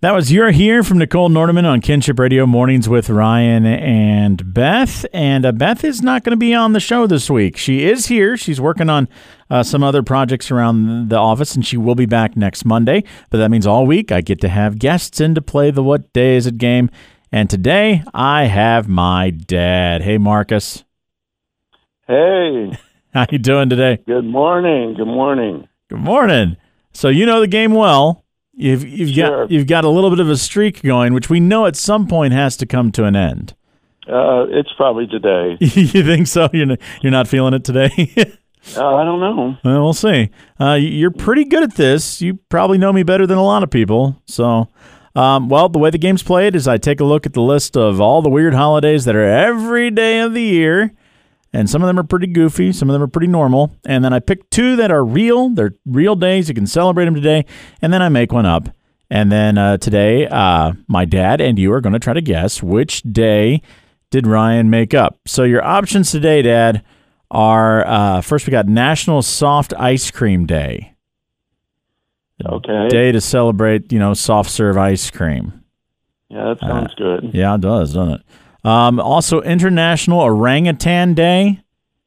That was You're Here from Nicole Nordeman on Kinship Radio Mornings with Ryan and Beth. And Beth is not going to be on the show this week. She is here. She's working on some other projects around the office, and she will be back next Monday. But that means all week I get to have guests in to play the What Day Is It game. And today I have my dad. Hey, Marcus. Hey. How you doing today? Good morning. Good morning. Good morning. So you know the game well. You've got a little bit of a streak going, which we know at some point has to come to an end. It's probably today. You think so? You're not feeling it today? I don't know. Well, we'll see. You're pretty good at this. You probably know me better than a lot of people. So, the way the game's played is I take a look at the list of all the weird holidays that are every day of the year. And some of them are pretty goofy. Some of them are pretty normal. And then I pick two that are real. They're real days. You can celebrate them today. And then I make one up. And then today, my dad and you are going to try to guess which day did Ryan make up. So your options today, Dad, are first we got National Soft Ice Cream Day. Okay. Day to celebrate, soft serve ice cream. Yeah, that sounds good. Yeah, it does, doesn't it? Also, International Orangutan Day.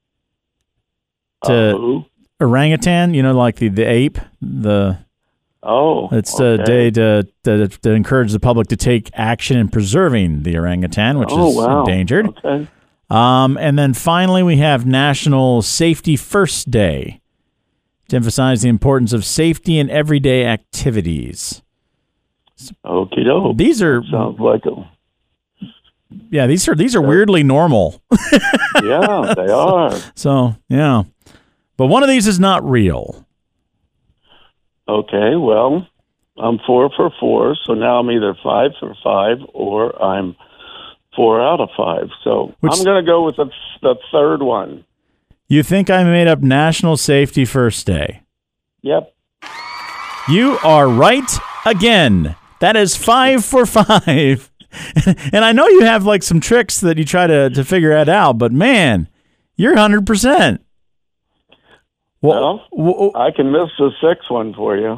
Orangutan, like the ape. It's a day to encourage the public to take action in preserving the orangutan, which is endangered. Okay. And then finally, we have National Safety First Day to emphasize the importance of safety in everyday activities. Okie doke. These are sounds like a. Yeah, these are weirdly normal. Yeah, they are. So, yeah. But one of these is not real. Okay, well, I'm 4 for 4, so now I'm either 5 for 5 or I'm 4 out of 5. So I'm going to go with the third one. You think I made up National Safety First Day? Yep. You are right again. That is 5 for 5. And I know you have some tricks that you try to figure it out, but man, you're 100%. Well, I can miss the sixth one for you.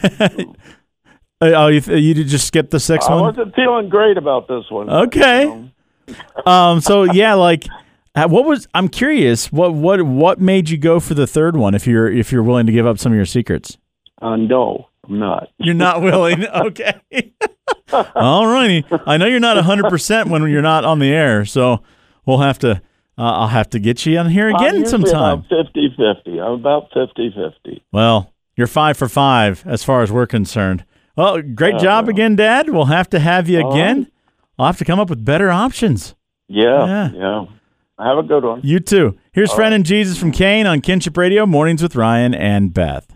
You did just skip the sixth one? I wasn't feeling great about this one. Okay. So yeah, I'm curious, what made you go for the third one if you're willing to give up some of your secrets? No, I'm not. You're not willing? Okay. All righty. I know you're not 100% when you're not on the air, so we'll have to. I'll have to get you on here again sometime. I'm 50-50. I'm about 50-50. Well, you're 5 for 5 as far as we're concerned. Well, great job again, Dad. We'll have to have you again. I'll have to come up with better options. Yeah. Have a good one. You too. Here's Friend and Jesus from Kane on Kinship Radio, Mornings with Ryan and Beth.